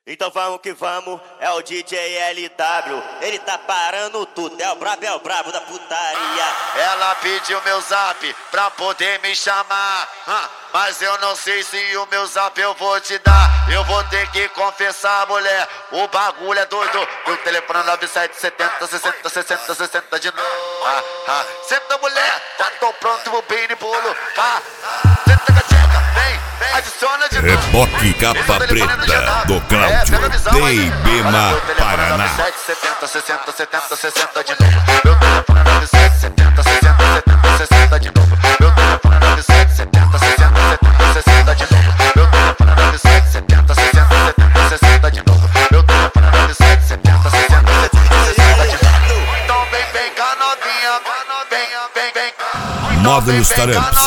Então vamos que vamos, é o DJ LW, ele tá parando tudo, é o brabo da putaria. Ela pediu meu zap pra poder me chamar, mas eu não sei se o meu zap eu vou te dar. Eu vou ter que confessar, mulher, o bagulho é doido. Meu telefone é 9770 60 60 60 de novo. Senta, mulher, já tô pronto pro bini bolo. Senta, gatinha, vem, adiciona de novo. Reboque capa preta do Cláudio Teibema, Paraná. 70 60 70 60 de novo. Meu telefone é 9770 60 70 60 de novo. Meu telefone é 9770 60 70 60 de novo. Meu telefone é 9770 60 70 60 de novo. Meu telefone é 9770 60 70 60 de novo. Então vem cá novinha, vem. Módulos Taramps.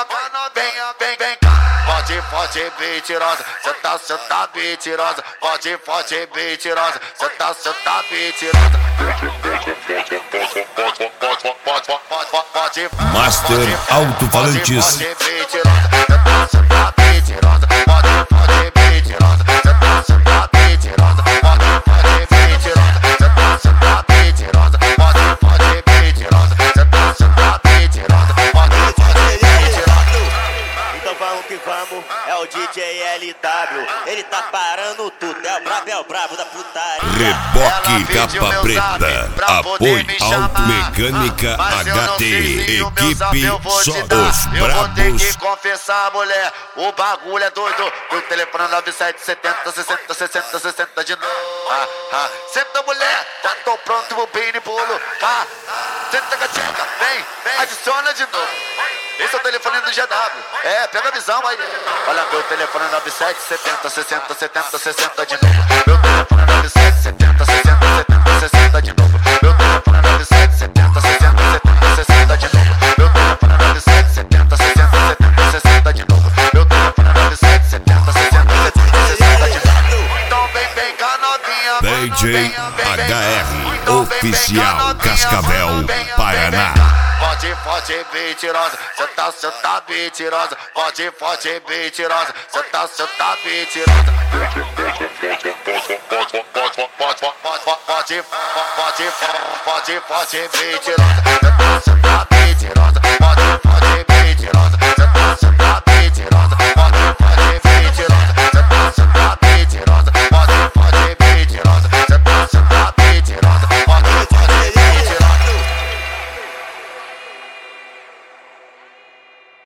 Pode mentirosa, cê tá mentirosa. Pode mentirosa, cê tá mentirosa. Master Alto-Falantes. Pode mentirosa, cê tá mentirosa. Pode mentirosa, cê tá mentirosa. Pode mentirosa, cê tá mentirosa. Pode mentirosa, cê tá mentirosa. Então vamos que vamos, é o DJ LW, ele tá parando tudo, é o brabo da putaria. Reboque capa preta. Apoio Automecânica HT. Equipe só os Eu vou ter que brabos. confessar, mulher, o bagulho é doido. Meu telefone é 9770 60 60 60 de novo. Senta, mulher, já tô pronto pro bini bolo. Senta, gatinha, vem, adiciona de novo. Esse é o telefone do GW. Pega a visão aí. Olha, meu telefone é 9770 60 70 60 de novo. Meu telefone é 9770 60 70 60 de novo. Meu telefone é 9770 60 70 60 de novo. Meu telefone é 9770 60 70 60 de novo. Meu telefone é 9770 60 70 60 de novo. Então vem cá novinha. DJ HR Oficial Cascavel, Paraná. Pode mentirosa, cê tá mentirosa. Pode mentirosa, cê tá mentirosa. Pode mentirosa.